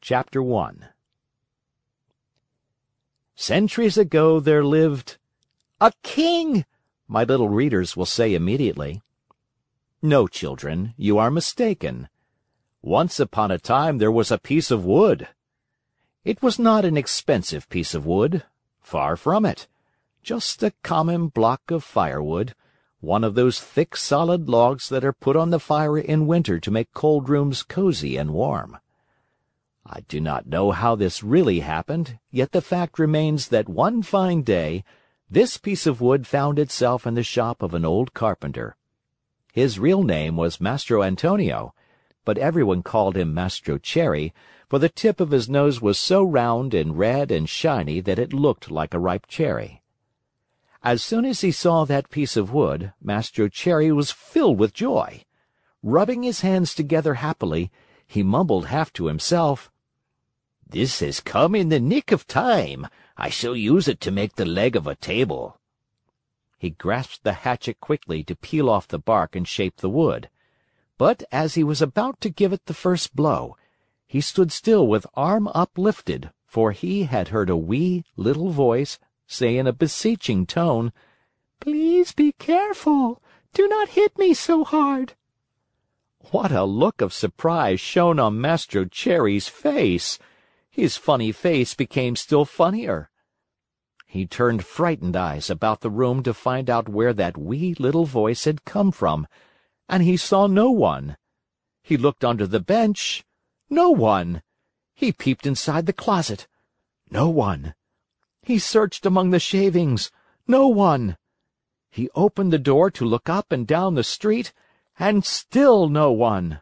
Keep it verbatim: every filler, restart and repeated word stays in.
Chapter one. Centuries ago there lived a king, my little readers will say immediately. No, children, you are mistaken. Once upon a time there was a piece of wood. It was not an expensive piece of wood. Far from it. Just a common block of firewood, one of those thick solid logs that are put on the fire in winter to make cold rooms cozy and warm. I do not know how this really happened, yet the fact remains that one fine day this piece of wood found itself in the shop of an old carpenter. His real name was Mastro Antonio, but everyone called him Mastro Cherry, for the tip of his nose was so round and red and shiny that it looked like a ripe cherry. As soon as he saw that piece of wood, Mastro Cherry was filled with joy. Rubbing his hands together happily, he mumbled half to himself, "This has come in the nick of time. I shall use it to make the leg of a table." He grasped the hatchet quickly to peel off the bark and shape the wood. But as he was about to give it the first blow, he stood still with arm uplifted, for he had heard a wee little voice say in a beseeching tone, "Please be careful. Do not hit me so hard." What a look of surprise shone on Mastro Cherry's face! His funny face became still funnier. He turned frightened eyes about the room to find out where that wee little voice had come from, and he saw no one. He looked under the bench. No one. He peeped inside the closet. No one. He searched among the shavings. No one. He opened the door to look up and down the street, and still no one.